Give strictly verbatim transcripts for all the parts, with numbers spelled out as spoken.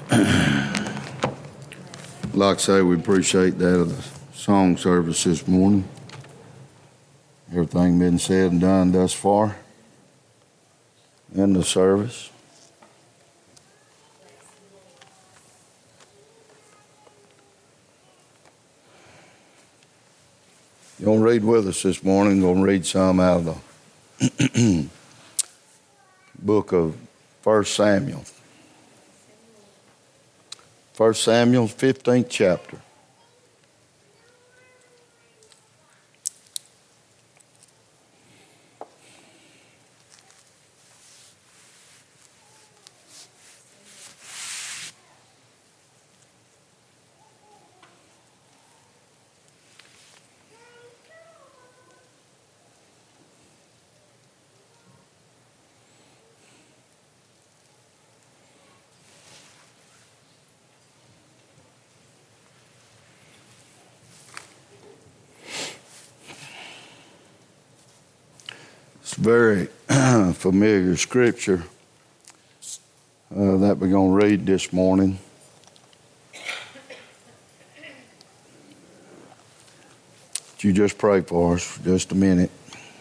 Like I say, we appreciate that of the song service this morning. Everything been said and done thus far in the service. You gonna read with us this morning? Gonna read some out of the book of First Samuel. First Samuel, fifteenth chapter. It's very familiar scripture uh, that we're going to read this morning. Would you just pray for us for just a minute?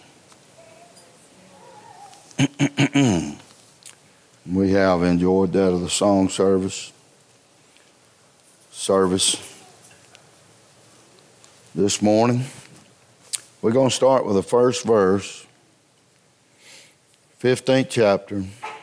We have enjoyed that of the song service. Service this morning. We're going to start with the first verse. fifteenth chapter,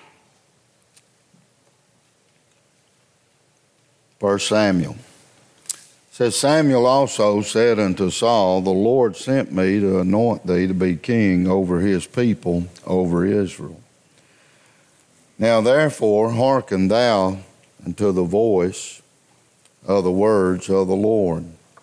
First Samuel. It says, Samuel also said unto Saul, the Lord sent me to anoint thee to be king over his people, over Israel. Now therefore hearken thou unto the voice of the words of the Lord.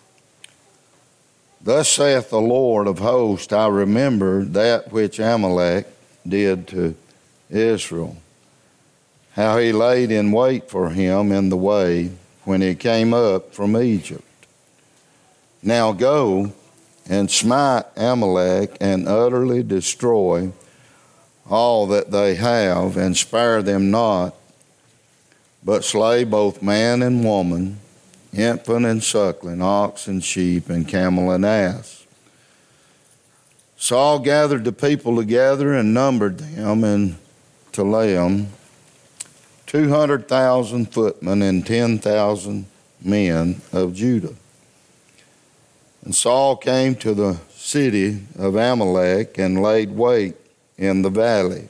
Thus saith the Lord of hosts, I remember that which Amalek did to Israel, how he laid in wait for him in the way when he came up from Egypt. Now go and smite Amalek and utterly destroy all that they have, and spare them not, but slay both man and woman, infant and suckling, ox and sheep, and camel and ass. Saul gathered the people together and numbered them in Telaim, two hundred thousand footmen and ten thousand men of Judah. And Saul came to the city of Amalek and laid wait in the valley.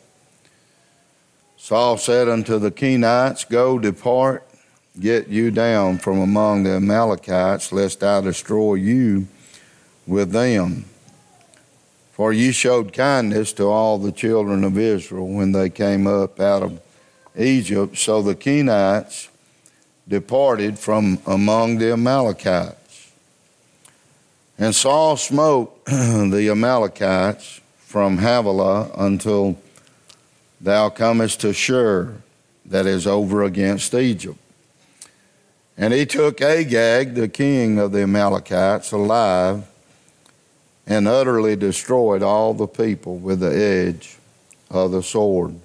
Saul said unto the Kenites, Go, depart, get you down from among the Amalekites, lest I destroy you with them. For ye showed kindness to all the children of Israel when they came up out of Egypt. So the Kenites departed from among the Amalekites. And Saul smote the Amalekites from Havilah until thou comest to Shur, that is over against Egypt. And he took Agag, the king of the Amalekites, alive, and utterly destroyed all the people with the edge of the sword.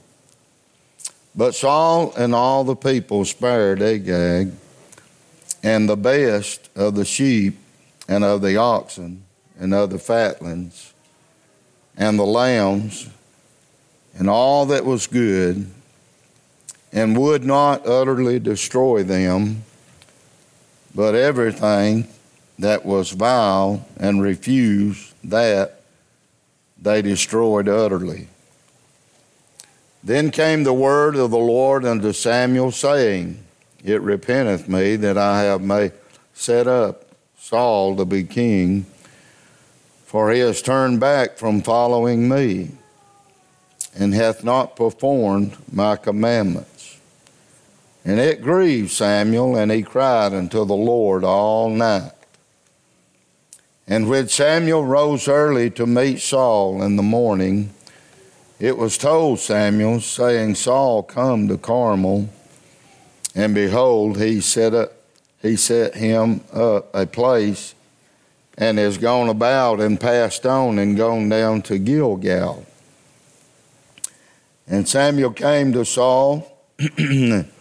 But Saul and all the people spared Agag, and the best of the sheep and of the oxen and of the fatlings and the lambs and all that was good, and would not utterly destroy them, but everything that was vile and refused that they destroyed utterly. Then came the word of the Lord unto Samuel, saying, It repenteth me that I have made set up Saul to be king, for he has turned back from following me, and hath not performed my commandments. And it grieved Samuel, and he cried unto the Lord all night. And when Samuel rose early to meet Saul in the morning, it was told Samuel, saying, Saul come to Carmel, and behold, he set up, he set him up a place, and is gone about and passed on and gone down to Gilgal. And Samuel came to Saul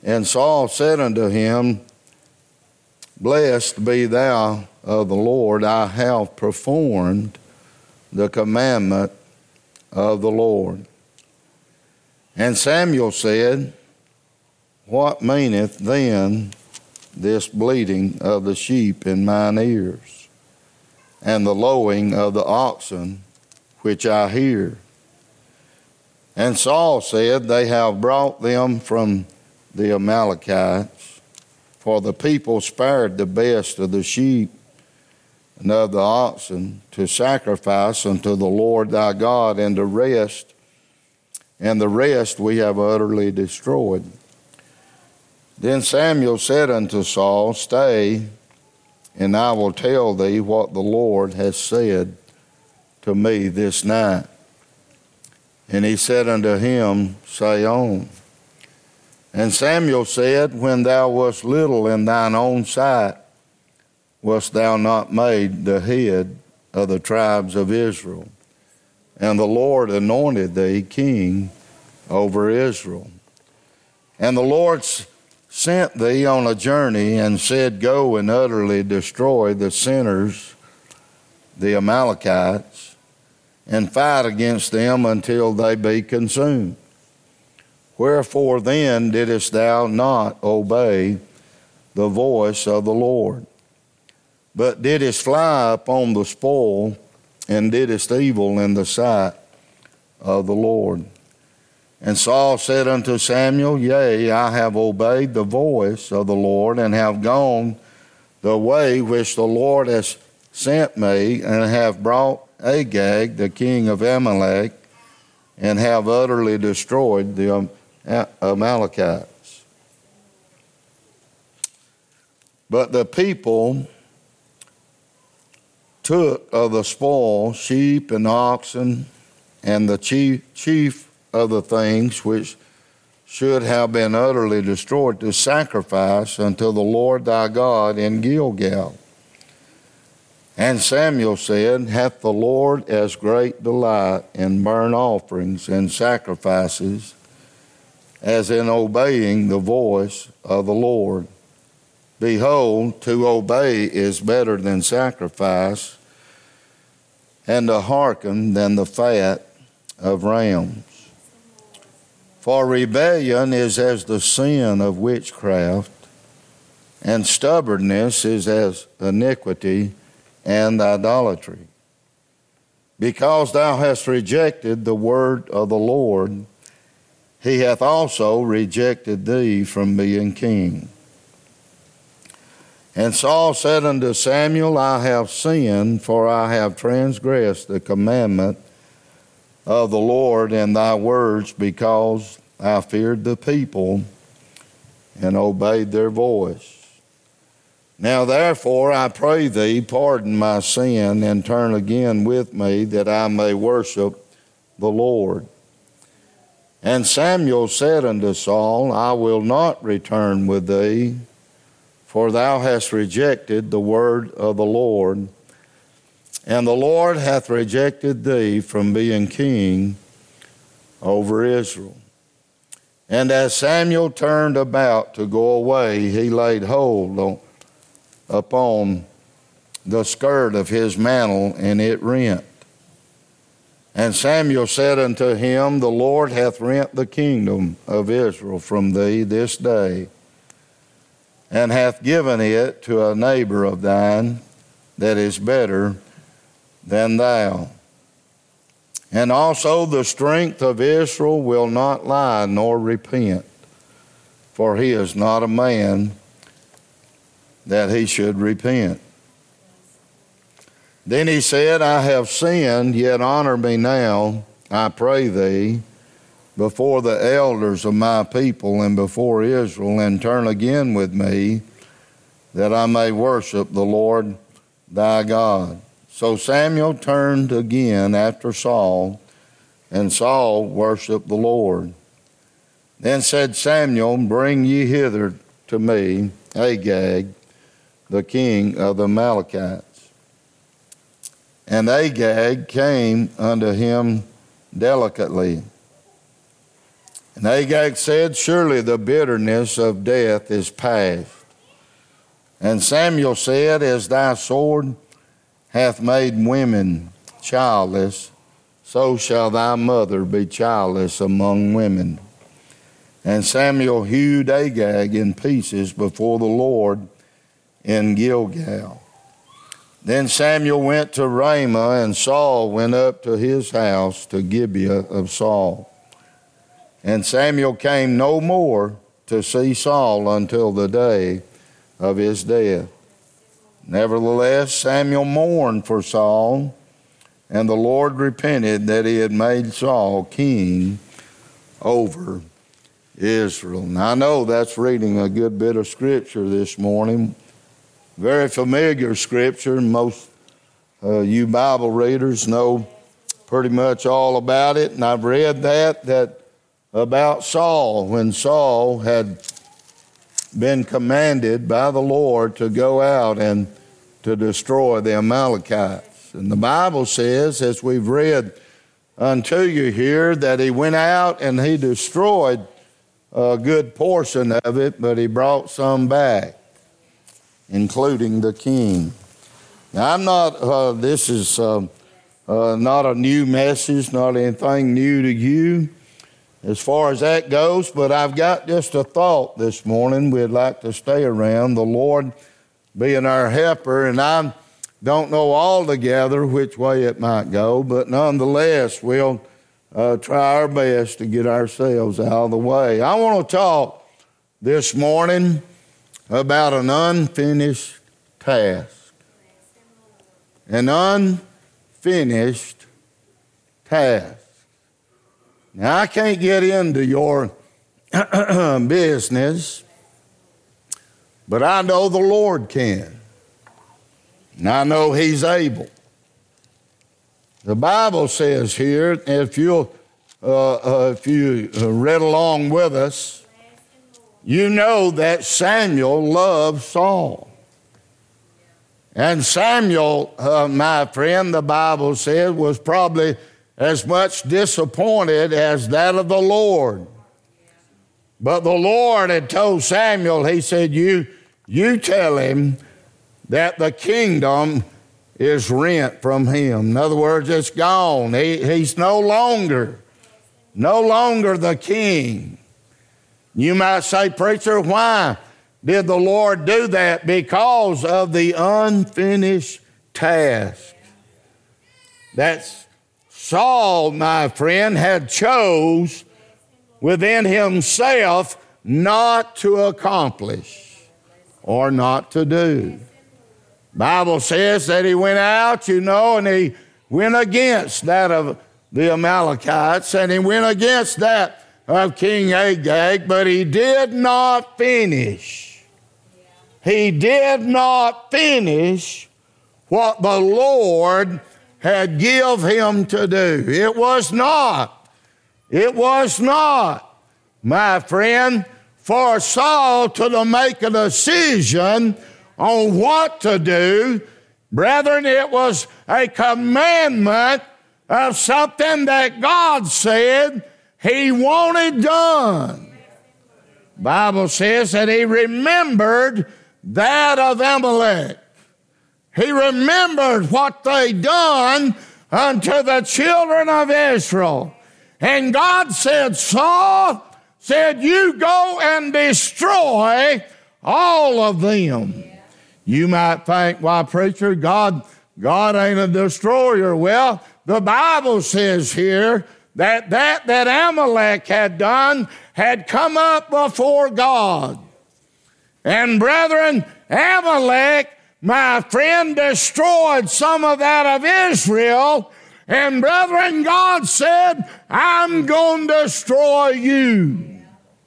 And Saul said unto him, Blessed be thou of the Lord, I have performed the commandment of the Lord. And Samuel said, What meaneth then this bleating of the sheep in mine ears, and the lowing of the oxen which I hear? And Saul said, They have brought them from the Amalekites, for the people spared the best of the sheep and of the oxen to sacrifice unto the Lord thy God, and the rest, and the rest we have utterly destroyed. Then Samuel said unto Saul, Stay, and I will tell thee what the Lord has said to me this night. And he said unto him, Say on. And Samuel said, When thou wast little in thine own sight, wast thou not made the head of the tribes of Israel? And the Lord anointed thee king over Israel. And the Lord sent thee on a journey and said, Go and utterly destroy the sinners, the Amalekites, and fight against them until they be consumed. Wherefore then didst thou not obey the voice of the Lord, but didst fly upon the spoil, and didst evil in the sight of the Lord? And Saul said unto Samuel, Yea, I have obeyed the voice of the Lord, and have gone the way which the Lord has sent me, and have brought Agag, the king of Amalek, and have utterly destroyed the Amalekites. But the people took of the spoil sheep and oxen, and the chief, chief of the things which should have been utterly destroyed, to sacrifice unto the Lord thy God in Gilgal. And Samuel said, Hath the Lord as great delight in burnt offerings and sacrifices as in obeying the voice of the Lord? Behold, to obey is better than sacrifice, and to hearken than the fat of rams. For rebellion is as the sin of witchcraft, and stubbornness is as iniquity and idolatry. Because thou hast rejected the word of the Lord, he hath also rejected thee from being king. And Saul said unto Samuel, I have sinned, for I have transgressed the commandment of the Lord in thy words, because I feared the people and obeyed their voice. Now therefore I pray thee, pardon my sin, and turn again with me, that I may worship the Lord. And Samuel said unto Saul, I will not return with thee, for thou hast rejected the word of the Lord, and the Lord hath rejected thee from being king over Israel. And as Samuel turned about to go away, he laid hold on, upon the skirt of his mantle, and it rent. And Samuel said unto him, The Lord hath rent the kingdom of Israel from thee this day, and hath given it to a neighbor of thine that is better than thou. And also the strength of Israel will not lie nor repent, for he is not a man that he should repent. Then he said, I have sinned, yet honor me now, I pray thee, before the elders of my people and before Israel, and turn again with me, that I may worship the Lord thy God. So Samuel turned again after Saul, and Saul worshiped the Lord. Then said Samuel, Bring ye hither to me Agag, the king of the Amalekites. And Agag came unto him delicately, And Agag said, surely the bitterness of death is past. And Samuel said, as thy sword hath made women childless, so shall thy mother be childless among women. And Samuel hewed Agag in pieces before the Lord in Gilgal. Then Samuel went to Ramah, and Saul went up to his house to Gibeah of Saul. And Samuel came no more to see Saul until the day of his death. Nevertheless, Samuel mourned for Saul, and the Lord repented that he had made Saul king over Israel. Now, I know that's reading a good bit of scripture this morning. Very familiar scripture. Most uh, you Bible readers know pretty much all about it. And I've read that, that about Saul, when Saul had been commanded by the Lord to go out and to destroy the Amalekites. And the Bible says, as we've read unto you here, that he went out and he destroyed a good portion of it, but he brought some back, including the king. Now, I'm not, uh, this is uh, uh, not a new message, not anything new to you as far as that goes, but I've got just a thought this morning we'd like to stay around, the Lord being our helper, and I don't know altogether which way it might go, but nonetheless, we'll uh, try our best to get ourselves out of the way. I want to talk this morning about an unfinished task. An unfinished task. Now, I can't get into your business, but I know the Lord can. And I know He's able. The Bible says here, if you'll, uh, uh, if you uh, read along with us, you know that Samuel loved Saul. And Samuel, uh, my friend, the Bible said, was probably as much disappointed as that of the Lord. But the Lord had told Samuel, he said, you, you tell him that the kingdom is rent from him. In other words, it's gone. He, he's no longer, no longer the king. You might say, preacher, why did the Lord do that? Because of the unfinished task. That's Saul, my friend, had chose within himself not to accomplish or not to do. Bible says that he went out, you know, and he went against that of the Amalekites, and he went against that of King Agag, but he did not finish. He did not finish what the Lord had give him to do. It was not, it was not, my friend, for Saul to make a decision on what to do. Brethren, it was a commandment of something that God said He wanted done. Bible says that he remembered that of Amalek. He remembered what they done unto the children of Israel. And God said, Saul, said, you go and destroy all of them. You might think, why, preacher, God, God ain't a destroyer. Well, the Bible says here that that that Amalek had done had come up before God. And brethren, Amalek, my friend, destroyed some of that of Israel. And brethren, God said, I'm going to destroy you.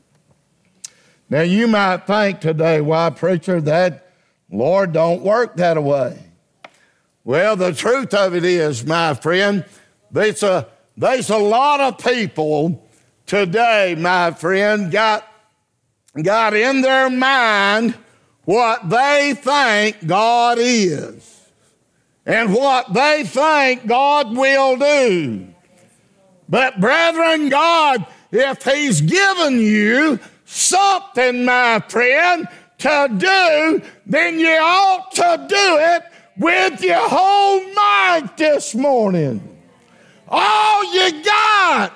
Now, you might think today, why, preacher, that Lord don't work that way. Well, the truth of it is, my friend, there's a, there's a lot of people today, my friend, got, got in their mind what they think God is and what they think God will do. But brethren, God if he's given you something, my friend, to do, then you ought to do it with your whole might this morning. All you got.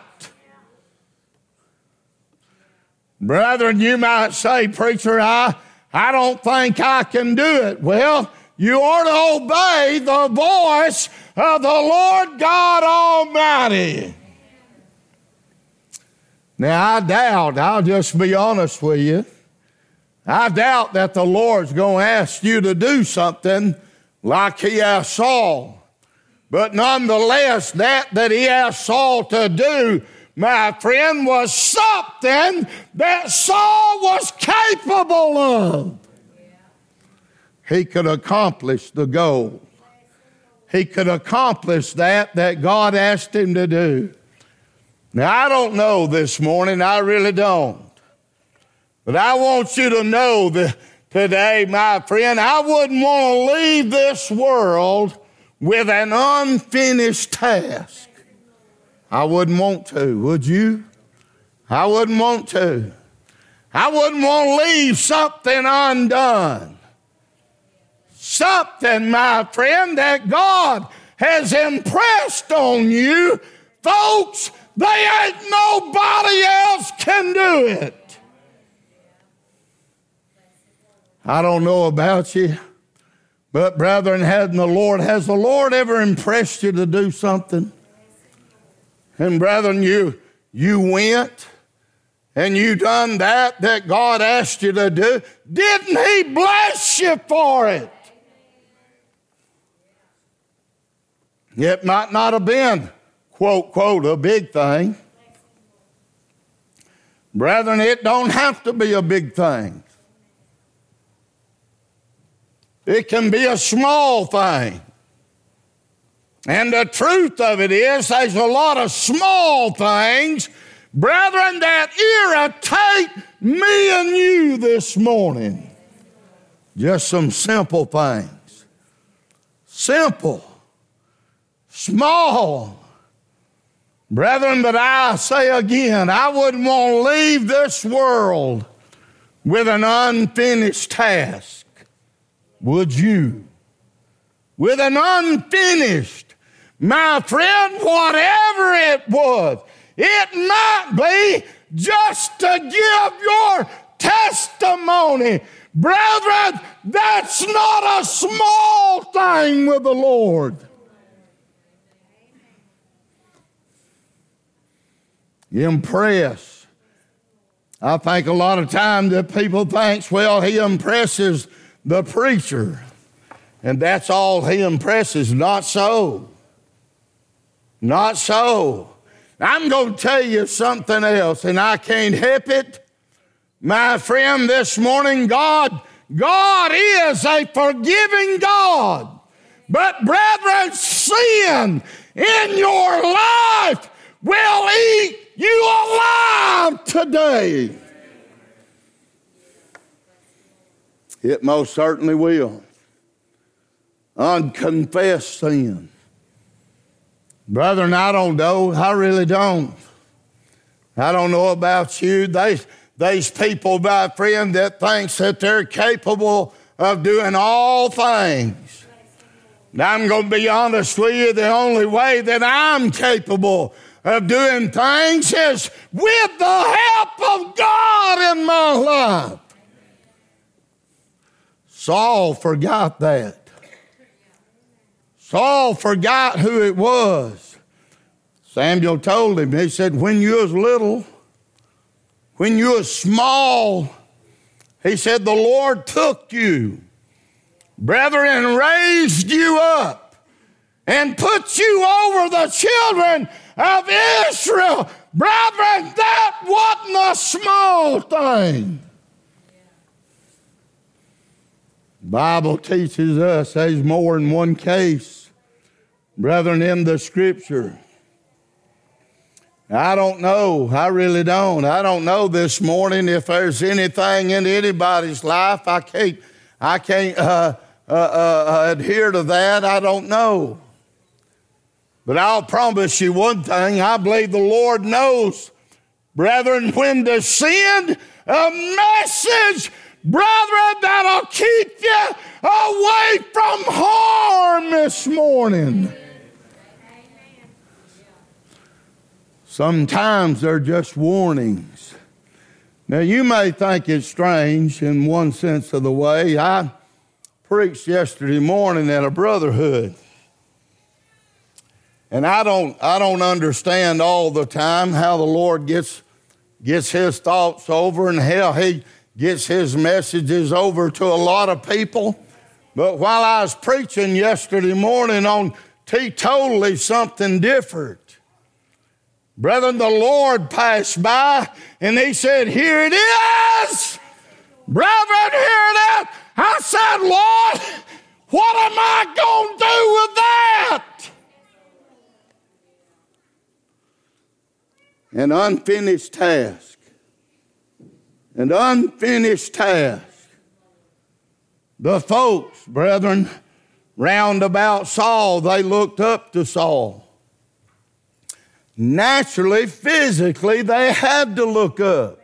Brethren, you might say, preacher, I, I don't think I can do it. Well, you ought to obey the voice of the Lord God Almighty. Now, I doubt, I'll just be honest with you, I doubt that the Lord's going to ask you to do something like he asked Saul. But nonetheless, that that he asked Saul to do, my friend, was something that Saul was capable of. He could accomplish the goal. He could accomplish that that God asked him to do. Now, I don't know this morning, I really don't. But I want you to know that today, my friend, I wouldn't want to leave this world with an unfinished task. I wouldn't want to, would you? I wouldn't want to. I wouldn't want to leave something undone. Something, my friend, that God has impressed on you. Folks, they ain't nobody else can do it. I don't know about you, but brethren, hadn't the Lord, has the Lord ever impressed you to do something? And brethren, you, you went and you done that that God asked you to do. Didn't he bless you for it? It might not have been, quote, quote, a big thing. Brethren, it don't have to be a big thing. It can be a small thing. And the truth of it is, there's a lot of small things, brethren, that irritate me and you this morning. Just some simple things. Simple. Small. Brethren, but I say again, I wouldn't want to leave this world with an unfinished task. Would you? With an unfinished, my friend, whatever it was, it might be just to give your testimony. Brethren, that's not a small thing with the Lord. Impress. I think a lot of times that people think, well, he impresses the preacher, and that's all he impresses. Not so. Not so. I'm going to tell you something else, and I can't help it. My friend, this morning, God, God is a forgiving God. But brethren, sin in your life will eat you alive today. It most certainly will. Unconfessed sin. Brethren, I don't know. I really don't. I don't know about you. There's, there's people, my friend, that thinks that they're capable of doing all things. Now, I'm going to be honest with you. The only way that I'm capable of doing things is with the help of God in my life. Saul forgot that. Saul forgot who it was. Samuel told him, he said, when you was little, when you was small, he said, the Lord took you, brethren, and raised you up and put you over the children of Israel. Brethren, that wasn't a small thing. The Bible teaches us there's more than one case, brethren, in the Scripture. I don't know. I really don't. I don't know this morning if there's anything in anybody's life. I can't, I can't uh, uh, uh, adhere to that. I don't know. But I'll promise you one thing. I believe the Lord knows Brethren, when to send a message, brethren, that'll keep you away from harm this morning. Sometimes they're just warnings. Now, you may think it's strange in one sense of the way. I preached yesterday morning at a brotherhood. And I don't, I don't understand all the time how the Lord gets, gets his thoughts over and how he gets his messages over to a lot of people. But while I was preaching yesterday morning on teetotally something different, brethren, the Lord passed by and he said, here it is. Brethren, here it is. I said, Lord, what am I going to do with that? An unfinished task. An unfinished task. The folks, brethren, round about Saul, they looked up to Saul. Naturally, physically, they had to look up.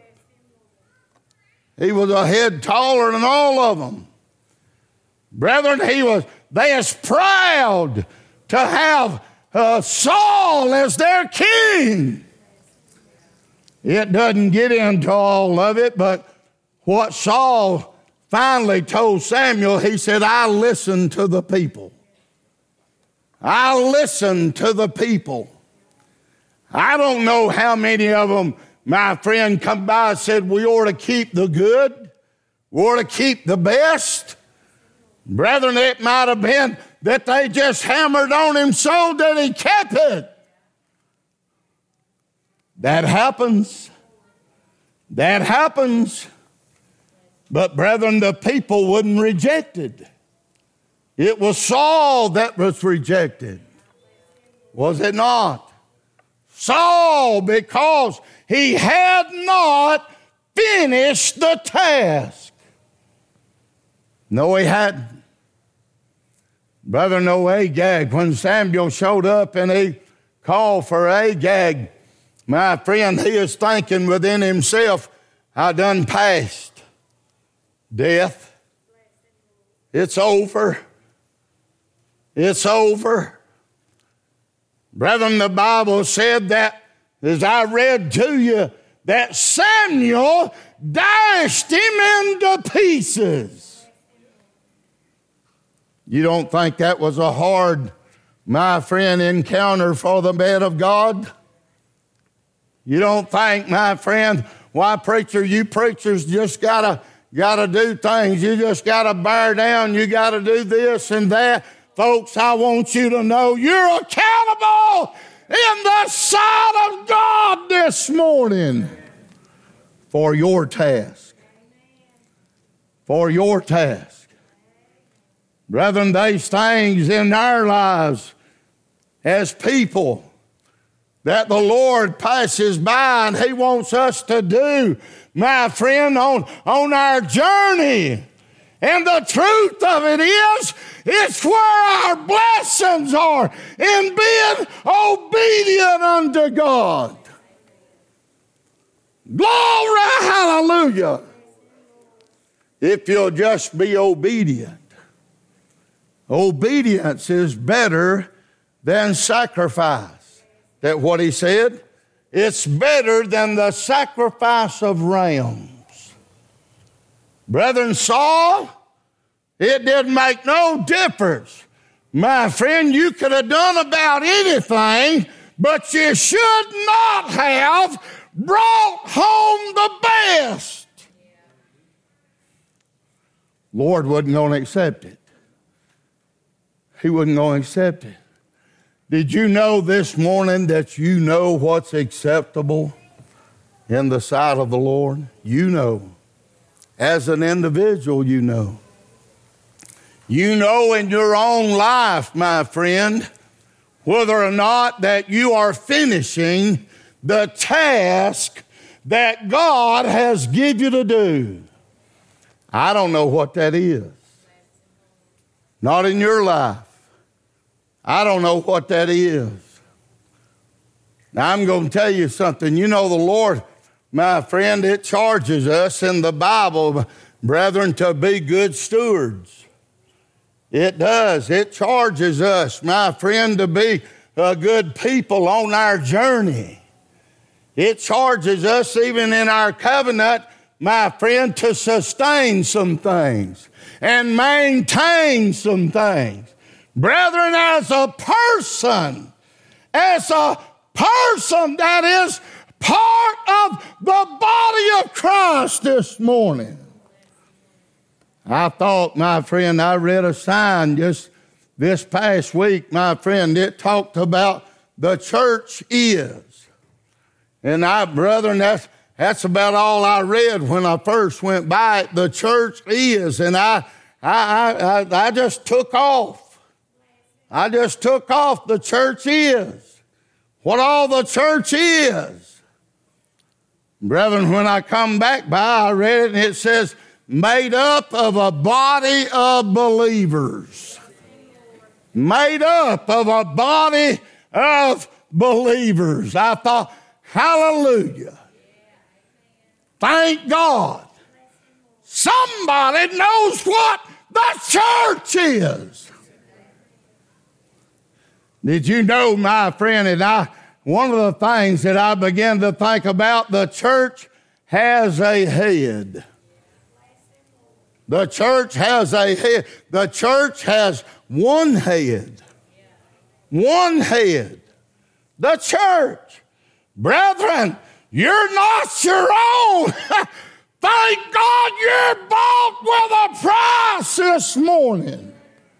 He was a head taller than all of them. Brethren, he was, they was proud to have uh, Saul as their king. It doesn't get into all of it, but what Saul finally told Samuel, he said, I listened to the people. I listened to the people. I don't know how many of them, my friend, come by and said, we ought to keep the good. We ought to keep the best. Brethren, it might have been that they just hammered on him so that he kept it. That happens. That happens. But brethren, the people wouldn't reject it. It was Saul that was rejected. Was it not? Saul, because he had not finished the task. No, he hadn't. Brother, no Agag. When Samuel showed up and he called for Agag, my friend, he is thinking within himself, I done passed death. It's over. It's over. Brethren, the Bible said that, as I read to you, that Samuel dashed him into pieces. You don't think that was a hard, my friend, encounter for the man of God? You don't think, my friend, why, preacher, you preachers just gotta, gotta do things. You just gotta bear down. You gotta do this and that. Folks, I want you to know you're accountable in the sight of God this morning for your task. For your task. Brethren, these things in our lives as people that the Lord passes by and he wants us to do, my friend, on, on our journey. And the truth of it is, it's where our blessings are in being obedient unto God. Glory, hallelujah. If you'll just be obedient. Obedience is better than sacrifice. That what he said? It's better than the sacrifice of rams. Brethren, Saul, it didn't make no difference. My friend, you could have done about anything, but you should not have brought home the best. Lord wasn't going to accept it. He wasn't going to accept it. Did you know this morning that you know what's acceptable in the sight of the Lord? You know. As an individual, you know. You know in your own life, my friend, whether or not that you are finishing the task that God has given you to do. I don't know what that is. Not in your life. I don't know what that is. Now, I'm going to tell you something. You know, the Lord My friend, it charges us in the Bible, brethren, to be good stewards. It does. It charges us, my friend, to be a good people on our journey. It charges us even in our covenant, my friend, to sustain some things and maintain some things. Brethren, as a person, as a person that is part of the body of Christ this morning, I thought, my friend, I read a sign just this past week, my friend, it talked about the church is. And I, brethren, that's, that's about all I read when I first went by it. The church is. And I, I, I, I just took off. I just took off the church is. What all the church is. Brethren, when I come back by, I read it and it says, made up of a body of believers. Made up of a body of believers. I thought, hallelujah. Thank God. Somebody knows what the church is. Did you know, my friend, and I, one of the things that I began to think about, the church has a head. The church has a head. The church has one head. One head. The church. Brethren, you're not your own. Thank God you're bought with a price this morning.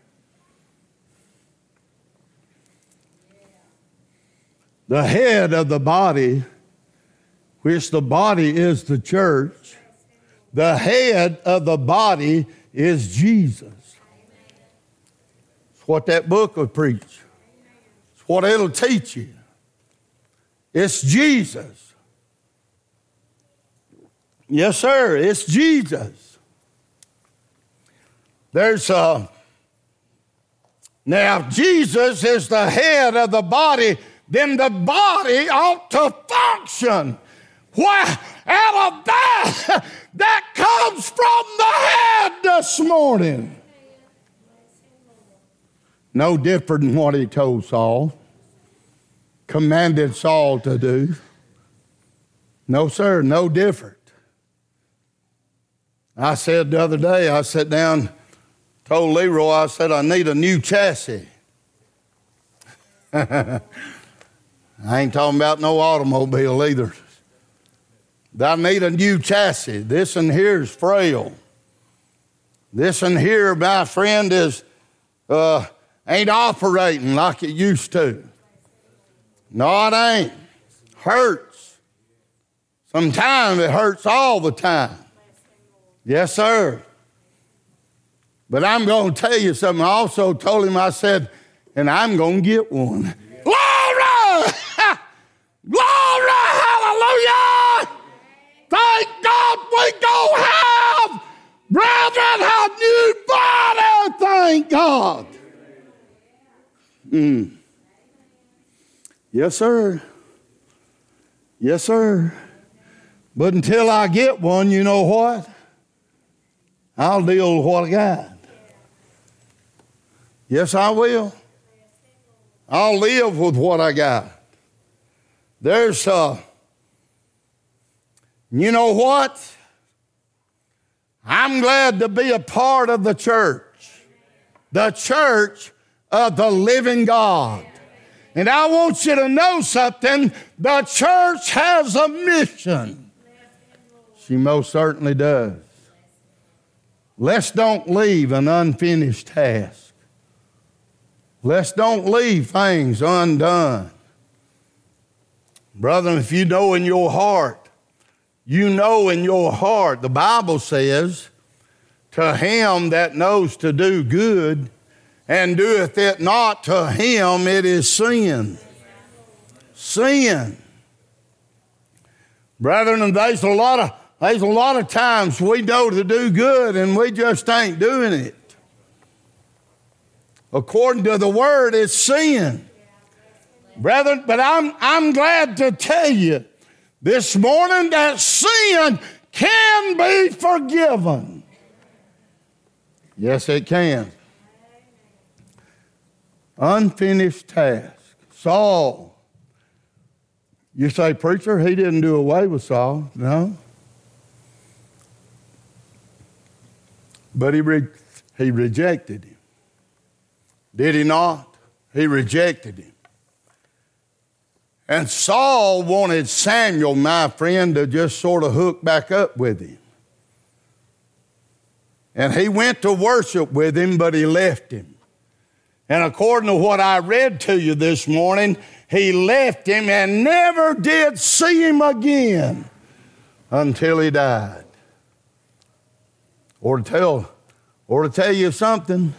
The head of the body, which the body is the church, the head of the body is Jesus. It's what that book will preach. It's what it'll teach you. It's Jesus. Yes, sir, it's Jesus. There's a, now if Jesus is the head of the body, then the body ought to function. Why, out of that, that comes from the head this morning. No different than what he told Saul, commanded Saul to do. No, sir, no different. I said the other day, I sat down, told Leroy, I said, I need a new chassis. I ain't talking about no automobile either. I need a new chassis. This one here is frail. This one here, my friend, is uh, ain't operating like it used to. No, it ain't. Hurts. Sometimes it hurts all the time. Yes, sir. But I'm going to tell you something. I also told him, I said, and I'm going to get one. Glory! Glory! Hallelujah! Thank God we go have, brethren, a new body. Thank God. Mm. Yes, sir. Yes, sir. But until I get one, you know what? I'll deal with what I got. Yes, I will. I'll live with what I got. There's, uh, you know what? I'm glad to be a part of the church. The church of the living God. And I want you to know something. The church has a mission. She most certainly does. Let's don't leave an unfinished task. Let's don't leave things undone. Brother, if you know in your heart, you know in your heart, the Bible says, to him that knows to do good and doeth it not, to him it is sin. Sin. Brethren, there's a lot of There's a lot of times we know to do good and we just ain't doing it. According to the word, it's sin. Brethren, but I'm, I'm glad to tell you this morning that sin can be forgiven. Yes, it can. Unfinished task. Saul. You say, preacher, he didn't do away with Saul. No. But he, re- he rejected him. Did he not? He rejected him. And Saul wanted Samuel, my friend, to just sort of hook back up with him. And he went to worship with him, but he left him. And according to what I read to you this morning, he left him and never did see him again until he died. Or to tell, or to tell you something.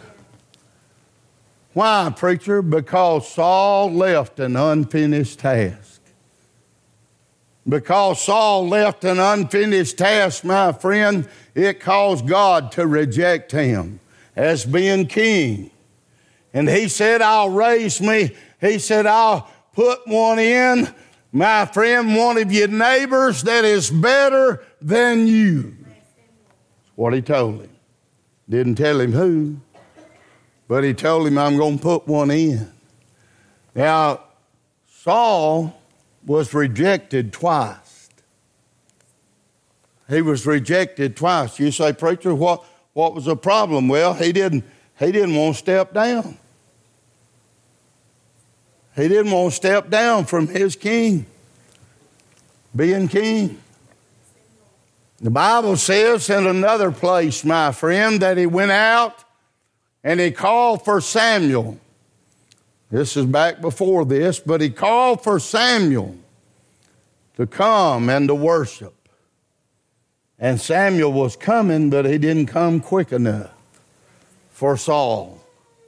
Why, preacher? Because Saul left an unfinished task. Because Saul left an unfinished task, my friend, it caused God to reject him as being king. And he said, I'll raise me. He said, I'll put one in, my friend, one of your neighbors that is better than you. That's what he told him. Didn't tell him who, but he told him, I'm going to put one in. Now, Saul was rejected twice. He was rejected twice. You say, preacher, what, what was the problem? Well, he didn't, he didn't want to step down. He didn't want to step down from his king, being king. The Bible says in another place, my friend, that he went out and he called for Samuel. This is back before this, but he called for Samuel to come and to worship. And Samuel was coming, but he didn't come quick enough for Saul.